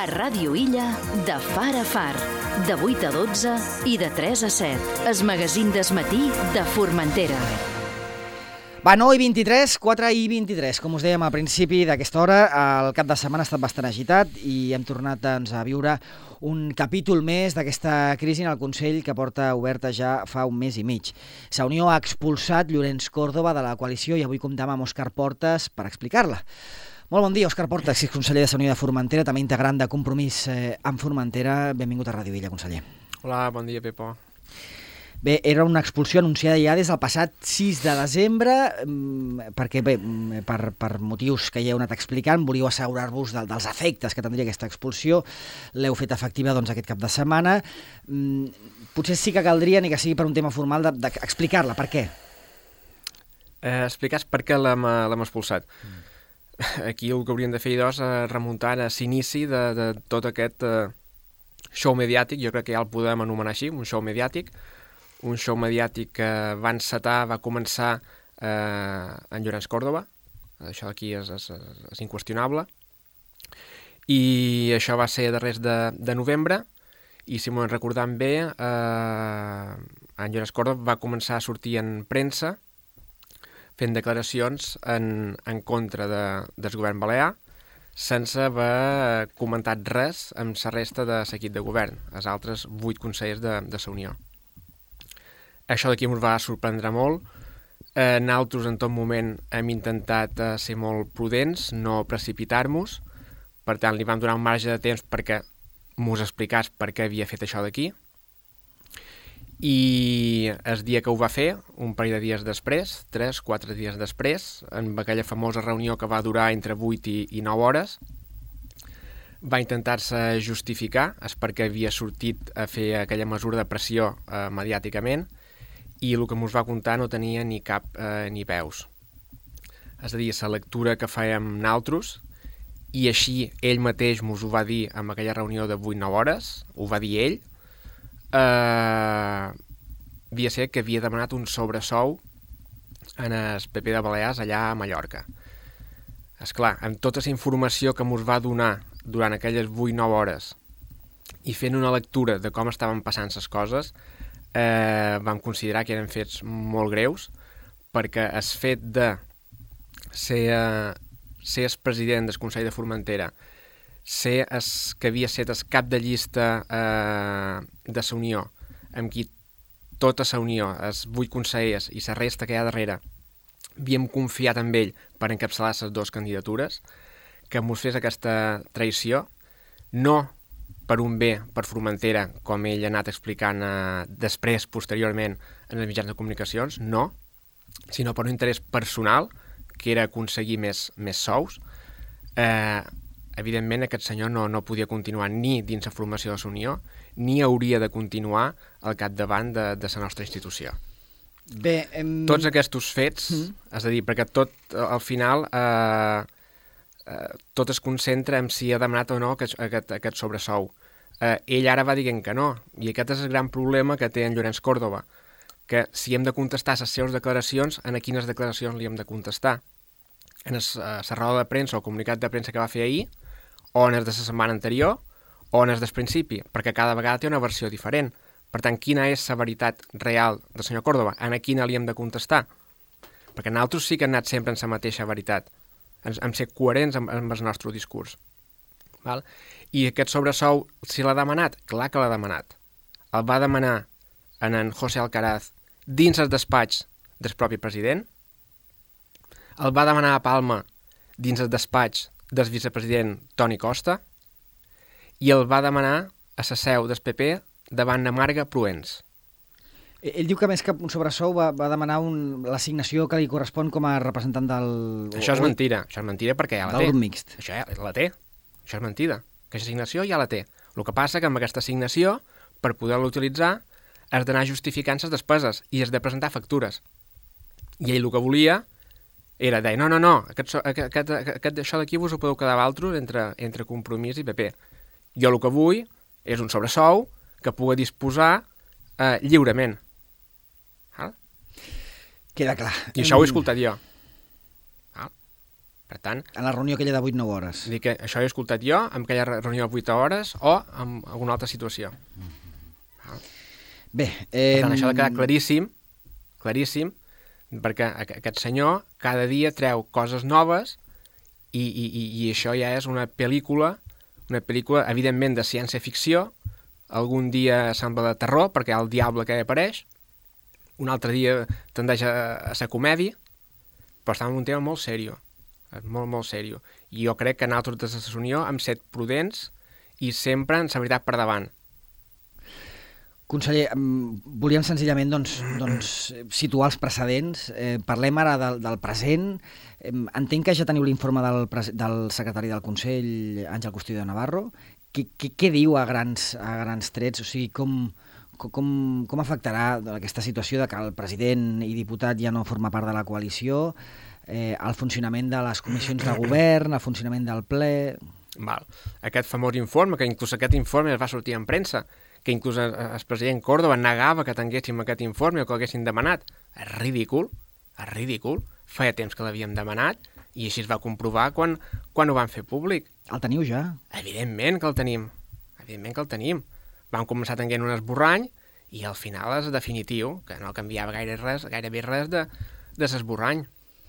A Ràdio Illa, de far a far, de 8 a 12 i de 3 a 7. El magazín d'esmatí de Formentera. Va, 9 i 23, 4 i 23. Com us dèiem al principi d'aquesta hora, el cap de setmana ha estat bastant agitat i hem tornat a viure un capítol més d'aquesta crisi en el Consell que porta oberta ja fa un mes i mig. Sa Unió ha expulsat Llorenç Córdoba de la coalició i avui comptem amb Òscar Portes per explicar-la. Molt bon dia, Òscar Portes, exconseller de Sa Unió de Formentera, també integrant de Compromís amb Formentera. Benvingut a Ràdio Illa, conseller. Hola, bon dia, Pepo. Bé, era una expulsió anunciada ja des del passat 6 de desembre, perquè bé, per motius que ja heu anat explicant, volíeu assegurar-vos dels efectes que tindria aquesta expulsió, l'heu fet efectiva aquest cap de setmana. Potser sí que caldria, ni que sigui per un tema formal, d'explicar-la. Per què? Explicars per què l'hem expulsat. Aquí el que hauríem de fer, doncs, és remuntar a l'inici de tot aquest show mediàtic, jo crec que ja el podem anomenar així, un show mediàtic que va començar en Llorenç Córdoba, això d'aquí és inqüestionable, i això va ser darrers de novembre, i si m'ho recordem bé, en Llorenç Córdoba va començar a sortir en premsa fent declaracions en contra del govern balear, sense haver comentat res amb la resta de l'equip de govern, els altres 8 consellers de Sa Unió. Això d'aquí ens va sorprendre molt. Nosaltres en tot moment hem intentat ser molt prudents, no precipitar-nos, per tant li vam donar un marge de temps perquè mos explicàs per què havia fet això d'aquí, i el dia que ho va fer, un parell de dies després, 3-4 dies després, en aquella famosa reunió que va durar entre 8 i 9 hores, va intentar-se justificar per què havia sortit a fer aquella mesura de pressió mediàticament, i el que ens va contar no tenia ni cap ni peus. És a dir, la lectura que fèiem nosaltres, i així ell mateix ens ho va dir en aquella reunió de 8-9 hores, ho va dir ell, havia ser que havia demanat un sobresou en el PP de Balears allà a Mallorca. Esclar, amb tota la informació que ens va donar durant aquelles 8-9 hores i fent una lectura de com estaven passant les coses, vam considerar que eren fets molt greus, perquè el fet de ser el president del Consell de Formentera, ser el que havia estat el cap de llista de Sa Unió, amb qui tota Sa Unió, els 8 consellers i la resta que hi ha darrere, havíem confiat en ell per encapçalar les 2 candidatures, que ens fes aquesta traïció, no per un bé per Formentera, com ell ha anat explicant després, posteriorment, en els mitjans de comunicacions, no, sinó per un interès personal, que era aconseguir més sous. Evidentment, aquest senyor no podia continuar ni dins la formació de Sa Unió, ni hauria de continuar al capdavant de la nostra institució. Bé, tots aquests fets, és a dir, perquè tot, al final, tot es concentra en si ha demanat o no aquest sobresou. Ell ara va dient que no, i aquest és el gran problema que té en Llorenç Córdoba, que si hem de contestar les seves declaracions, en quines declaracions li hem de contestar? En la roda de premsa o comunicat de premsa que va fer ahir, o en el de la setmana anterior, o en el del principi, perquè cada vegada té una versió diferent. Per tant, quina és la veritat real del senyor Córdoba? En quina li hem de contestar? Perquè nosaltres sí que hem anat sempre en la mateixa veritat. Hem ser coherents amb el nostre discurs. Val? I aquest sobresou, si l'ha demanat? Clar que l'ha demanat. El va demanar en José Alcaraz dins el despatx del propi president, el va demanar a Palma dins el despatx del vicepresident Toni Costa, i el va demanar a la seu del PP davant de Marga Proens. Ell diu que més que un sobresou va demanar l'assignació que li correspon com a representant del... Això és mentira perquè ja la té. Del grup mixt. Això ja la té, això és mentida. Aquesta assignació ja la té. El que passa que amb aquesta assignació, per poder-la utilitzar, has d'anar justificant les despeses i has de presentar factures. I ell el que volia era dir, no, això d'aquí vos ho podeu quedar vosaltres entre Compromís i PP. Jo el que vull és un sobresou que pugui disposar lliurement. Queda clar. I això ho he escoltat jo. Per tant, En la reunió aquella de 8-9 hores. dir que això he escoltat jo, en aquella reunió de 8 hores o en alguna altra situació. Bé, Per tant, això ha de quedar claríssim, perquè aquest senyor cada dia treu coses noves i això ja és una pel·lícula evidentment de ciència-ficció, algun dia sembla de terror perquè hi ha el diable que apareix, un altre dia tendeix a ser comèdia, però està en un tema molt seriós, molt, molt seriós. I jo crec que nosaltres des de la Unió hem set prudents i sempre en la veritat per davant. Conseller, volíem senzillament doncs, situar els precedents. Parlem ara del present. Entenc que ja teniu l'informe del secretari del Consell, Àngel Castillo de Navarro. Què diu a grans trets? O sigui, com afectarà aquesta situació de que el president i diputat ja no forma part de la coalició, el funcionament de les comissions de govern, el funcionament del ple... Val. Aquest famós informe, que inclús aquest informe es va sortir en premsa, que inclús el president Córdoba negava que tinguéssim aquest informe o que l'haguessin demanat. És ridícul. Feia temps que l'havíem demanat i així es va comprovar quan ho van fer públic. El teniu ja? Evidentment que el tenim. Vam començar tenint un esborrany i al final és definitiu, que no canviava gairebé res de l'esborrany.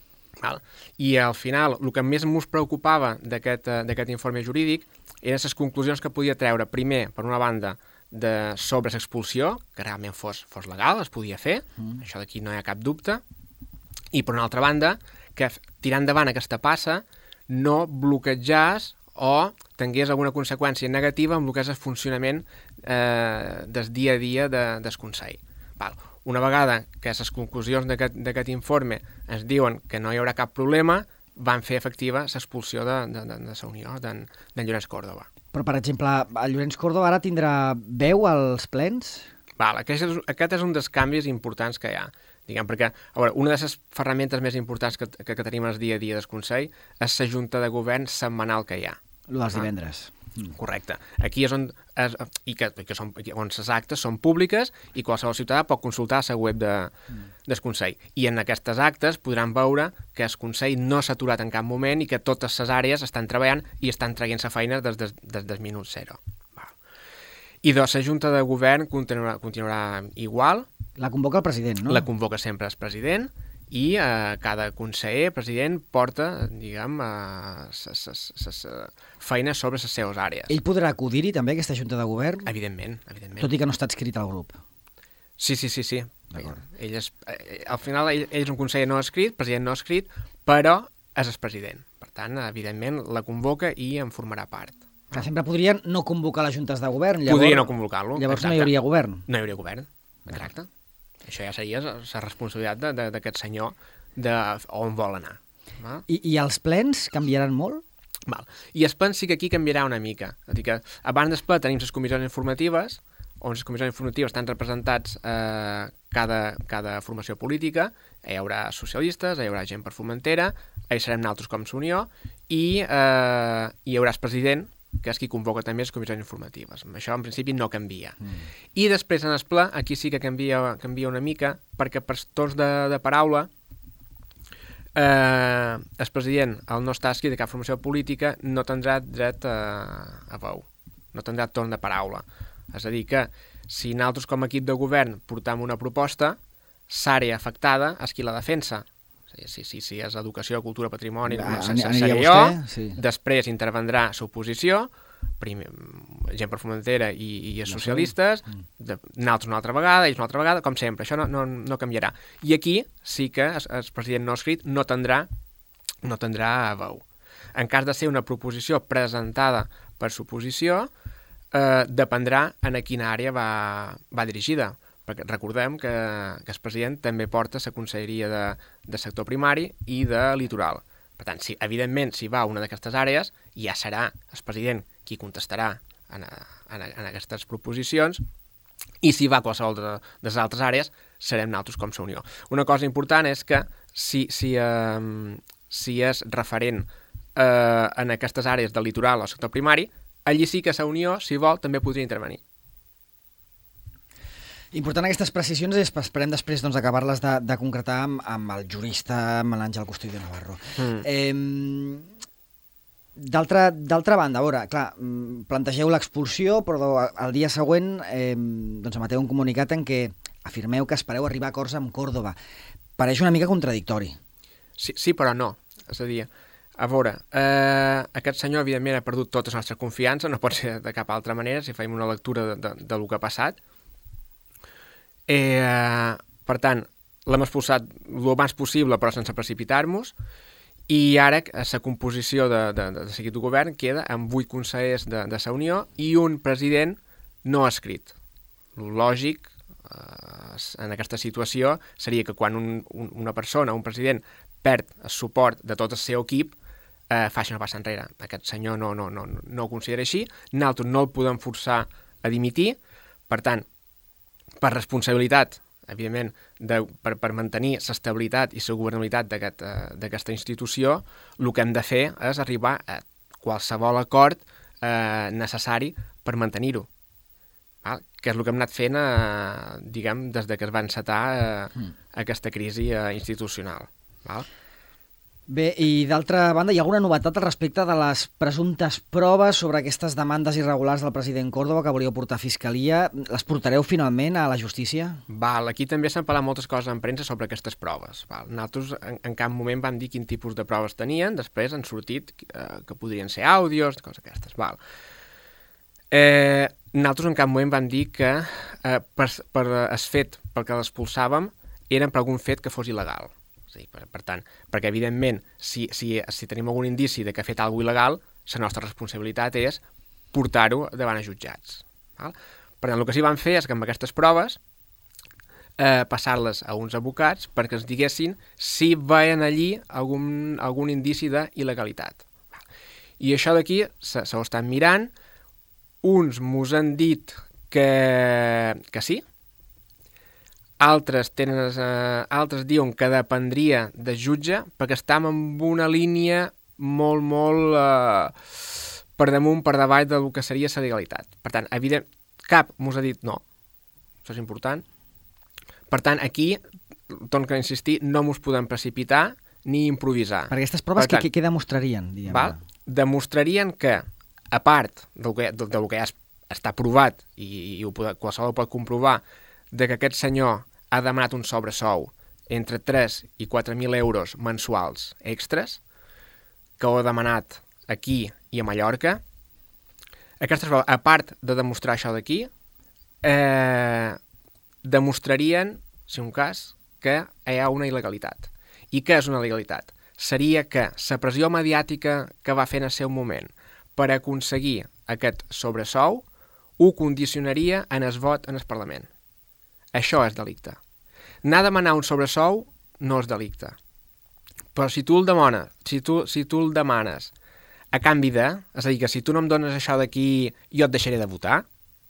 I al final el que més ens preocupava d'aquest informe jurídic eren les conclusions que podia treure, primer, per una banda, sobre l'expulsió, que realment fos legal, es podia fer, això d'aquí no hi ha cap dubte, i per una altra banda, que tirant endavant aquesta passa no bloquejàs o tingués alguna conseqüència negativa amb el que és el funcionament del dia a dia del Consell. Una vegada que les conclusions d'aquest informe ens diuen que no hi haurà cap problema, van fer efectiva l'expulsió de la Unió, d'en Llorenç Córdoba. Però, per exemple, el Llorenç Córdoba ara tindrà veu als plens? Aquest és un dels canvis importants que hi ha. Perquè una de les ferramentes més importants que tenim el dia a dia del Consell és la Junta de Govern setmanal que hi ha. Els divendres. Correcte. Aquí és on les actes són públiques i qualsevol ciutadà pot consultar la web del Consell. I en aquestes actes podran veure que el Consell no s'ha aturat en cap moment i que totes les àrees estan treballant i estan traient la feina des del minut zero. I la Junta de Govern continuarà igual. La convoca el president, no? La convoca sempre el president i cada conseller, president, porta, diguem, feines sobre les seves àrees. Ell podrà acudir-hi també, aquesta Junta de Govern? Evidentment. Tot i que no està adscrit al grup? Sí. Al final ell és un conseller no escrit, president no escrit, però és el president. Per tant, evidentment, la convoca i en formarà part. Que sempre podrien no convocar les juntes de govern. Podria no convocar-lo. Llavors no hi hauria govern. No hi hauria govern, exacte. Això ja seria la responsabilitat d'aquest senyor on vol anar. I els plens canviaran molt? I els plens sí que aquí canviarà una mica. És a dir, que abans del ple tenim les comissions informatives, on les comissions informatives estan representats cada formació política, hi haurà socialistes, hi haurà gent per Formentera, hi serem nosaltres com Unió, i hi haurà el president, que és qui convoca també les comissions informatives. Això, en principi, no canvia. I després, en el ple, aquí sí que canvia una mica, perquè per torns de paraula, el president, al no estar escrit de cap formació política, no tindrà dret a veu, no tindrà torn de paraula. És a dir, que si nosaltres, com a equip de govern, portam una proposta, l'àrea afectada és qui la defensa. Si és educació, cultura, patrimoni, seré jo, després intervendrà l'oposició, gent per Formentera i els socialistes, nosaltres una altra vegada, ells una altra vegada, com sempre, això no canviarà. I aquí sí que el president no escrit no tindrà veu. En cas de ser una proposició presentada per l'oposició, dependrà en quina àrea va dirigida. Perquè recordem que el president també porta la conselleria de sector primari i de litoral. Per tant, evidentment, si va a una d'aquestes àrees, ja serà el president qui contestarà en aquestes proposicions, i si va a qualsevol de les altres àrees, serem nosaltres com la Unió. Una cosa important és que si és referent en aquestes àrees del litoral o sector primari, allí sí que la Unió, si vol, també podria intervenir. Important aquestes precisions i esperem després doncs, acabar-les de concretar amb el jurista, amb l'Àngel Custodio Navarro. D'altra banda, a veure, clar, plantegeu l'expulsió, però el dia següent doncs emeteu un comunicat en què afirmeu que espereu arribar a acords amb Còrdova. Pareix una mica contradictori. Sí, però no. És a dir, a veure, aquest senyor, evidentment, ha perdut tota la nostra confiança, no pot ser de cap altra manera, si fem una lectura de lo que ha passat. Per tant, l'hem expulsat el més possible, però sense precipitar-nos, i ara la composició de seguit de govern queda amb 8 consellers de la Unió i un president no escrit. El lògic en aquesta situació seria que quan una persona, un president, perd el suport de tot el seu equip, faci una passa enrere. Aquest senyor no ho considera així, nosaltres no el podem forçar a dimitir, per tant, per responsabilitat, evidentment, per mantenir l'estabilitat i la governabilitat d'aquesta institució, el que hem de fer és arribar a qualsevol acord necessari per mantenir-ho. Que és el que hem anat fent, diguem, des que es va encetar aquesta crisi institucional. Bé, i d'altra banda, hi ha alguna novetat al respecte de les presumptes proves sobre aquestes demandes irregulars del president Còrdova que volíeu portar a Fiscalia? Les portareu finalment a la justícia? Aquí també s'han parlat moltes coses en premsa sobre aquestes proves. Nosaltres en cap moment vam dir quin tipus de proves tenien, després han sortit que podrien ser àudios, coses aquestes. Nosaltres en cap moment vam dir que per el fet pel que l'expulsàvem eren per algun fet que fos il·legal. Sí, per tant, perquè evidentment si tenim algun indici de que ha fet alguna cosa il·legal, la nostra responsabilitat és portar-ho davant a jutjats. Per tant, el que sí vam fer és que amb aquestes proves passar-les a uns advocats perquè ens diguessin si veien allí algun indici d'il·legalitat. I això d'aquí s'ho estan mirant, uns mos han dit que sí, altres diuen que dependria del jutge perquè estem en una línia molt per damunt, per davall del que seria la legalitat. Per tant, evident, cap mos ha dit no. Això és important. Per tant, aquí, torno a insistir, no mos podem precipitar ni improvisar. Per aquestes proves, què demostrarien? Demostrarien que, a part del que ja està provat, i qualsevol pot comprovar, de que aquest senyor ha demanat un sobresou entre 3 i 4.000 euros mensuals extras, que ho ha demanat aquí i a Mallorca. Aquestes proves, a part de demostrar això d'aquí, demostrarien, si un cas, que hi ha una il·legalitat. I què és una il·legalitat? Seria que la pressió mediàtica que va fer en el seu moment per aconseguir aquest sobresou ho condicionaria en el vot en el Parlament. Això és delicte. Anar a demanar un sobresou no és delicte. Però si tu el demanes a canvi de... És a dir, que si tu no em dones això d'aquí, jo et deixaré de votar.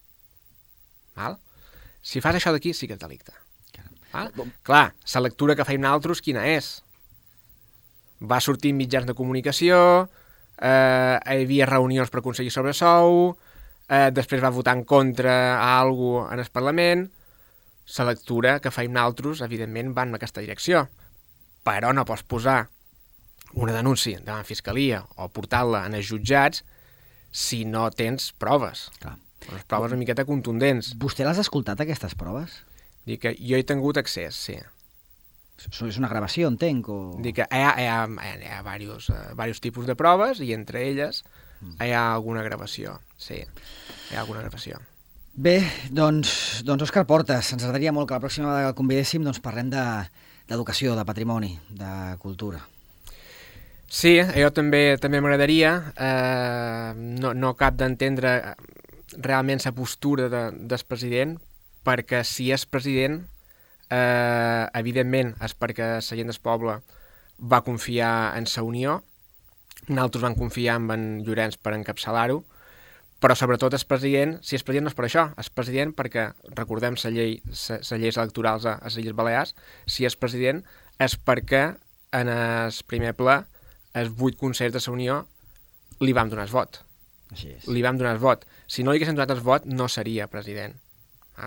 Si fas això d'aquí, sí que és delicte. Clar, la lectura que feim nosaltres, quina és? Va sortir en mitjans de comunicació, hi havia reunions per aconseguir sobresou, després va votar en contra a algú en el Parlament. La lectura que feim nosaltres, evidentment, va en aquesta direcció. Però no pots posar una denúncia davant Fiscalia o portar-la en els jutjats si no tens proves. Clar. Les proves una miqueta contundents. Vostè les ha escoltat, aquestes proves? Dic que jo he tingut accés, sí. És una gravació, entenc? Dic que hi ha diversos tipus de proves i entre elles hi ha alguna gravació. Sí, hi ha alguna gravació. Bé, doncs Òscar Portas, ens agradaria molt que la pròxima vegada que el convidéssim parlem d'educació, de patrimoni, de cultura. Sí, jo també m'agradaria. No cap d'entendre realment la postura del president, perquè si és president, evidentment és perquè la gent del poble va confiar en la Unió, nosaltres vam confiar en Llorenç per encapçalar-ho, però sobretot el president, si és president no és per això, és president perquè, recordem les lleis electorals a les Illes Balears, si és president és perquè en el primer ple els 8 consellers de la Unió li vam donar el vot. Així és. Li vam donar el vot. Si no li haguessin donat el vot, no seria president.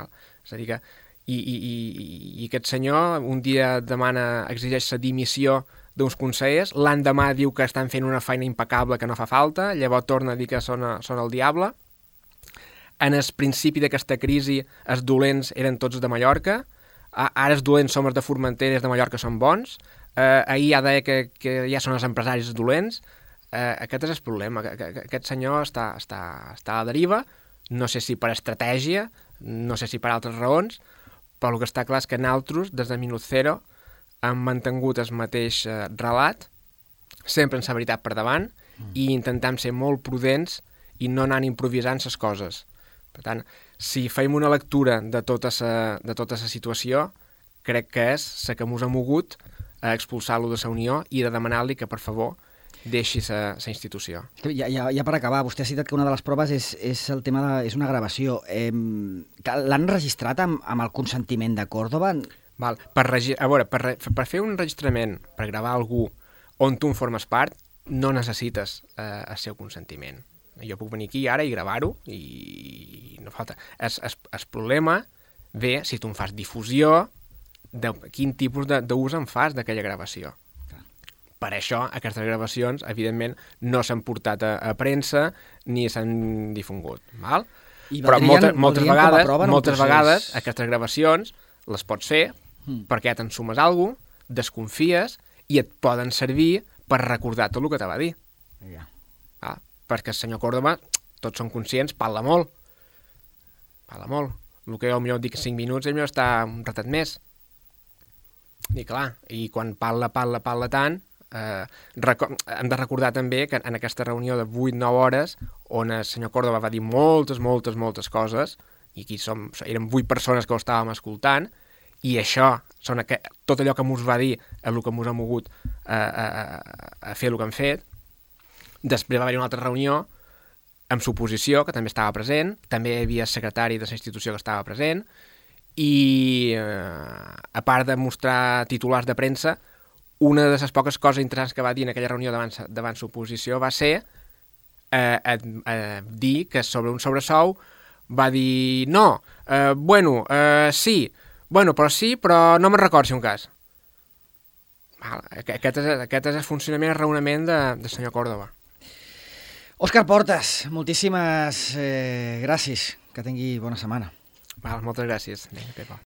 És a dir que... I aquest senyor un dia exigeix la dimissió d'uns consellers, l'endemà diu que estan fent una feina impecable que no fa falta, llavors torna a dir que són el diable. En el principi d'aquesta crisi els dolents eren tots de Mallorca, ara els dolents som els de Formentera i els de Mallorca són bons, ahir ja deia que ja són els empresaris dolents. Aquest és el problema, que aquest senyor està a la deriva, no sé si per estratègia, no sé si per altres raons, però el que està clar és que nosaltres, des de minut zero, hem mantingut el mateix relat, sempre amb la veritat per davant, i intentam ser molt prudents i no anant improvisant les coses. Per tant, si feim una lectura de tota la situació, crec que és la que mos ha mogut a expulsar-lo de la Unió i de demanar-li que, per favor, deixi la institució. Ja per acabar, vostè ha citat que una de les proves és el tema és una gravació. L'han registrat amb el consentiment de Córdoba? Val. Per fer un registrament, per gravar algú on tu en formes part, no necessites el seu consentiment. Jo puc venir aquí ara i gravar-ho i no falta. El problema ve si tu em fas difusió, de quin tipus d'ús en fas d'aquella gravació. Per això, aquestes gravacions, evidentment, no s'han portat a premsa ni s'han difungut. Val? Però moltes vegades aquestes gravacions les pots fer perquè t'ensumes alguna cosa, desconfies i et poden servir per recordar tot el que te va dir. Val? Perquè el senyor Córdoba, tots són conscients, parla molt. El que jo millor dic 5 minuts, ell millor està un ratet més. I clar, i quan parla tant, hem de recordar també que en aquesta reunió de 8-9 hores on el senyor Córdoba va dir moltes coses i aquí érem 8 persones que ho estàvem escoltant i això, tot allò que mos va dir és el que mos ha mogut a fer el que hem fet. Després va haver una altra reunió amb l'oposició, que també estava present, també hi havia el secretari de la institució que estava present i a part de mostrar titulars de premsa, una de les poques coses interessants que va dir en aquella reunió davant l'oposició va ser dir que sobre un sobresou va dir no, sí, però no me'n recordo si un cas. Aquest és el funcionament i el raonament del senyor Córdoba. Òscar Portas, moltíssimes gràcies. Que tingui bona setmana. Moltes gràcies. Vinga, Pepa.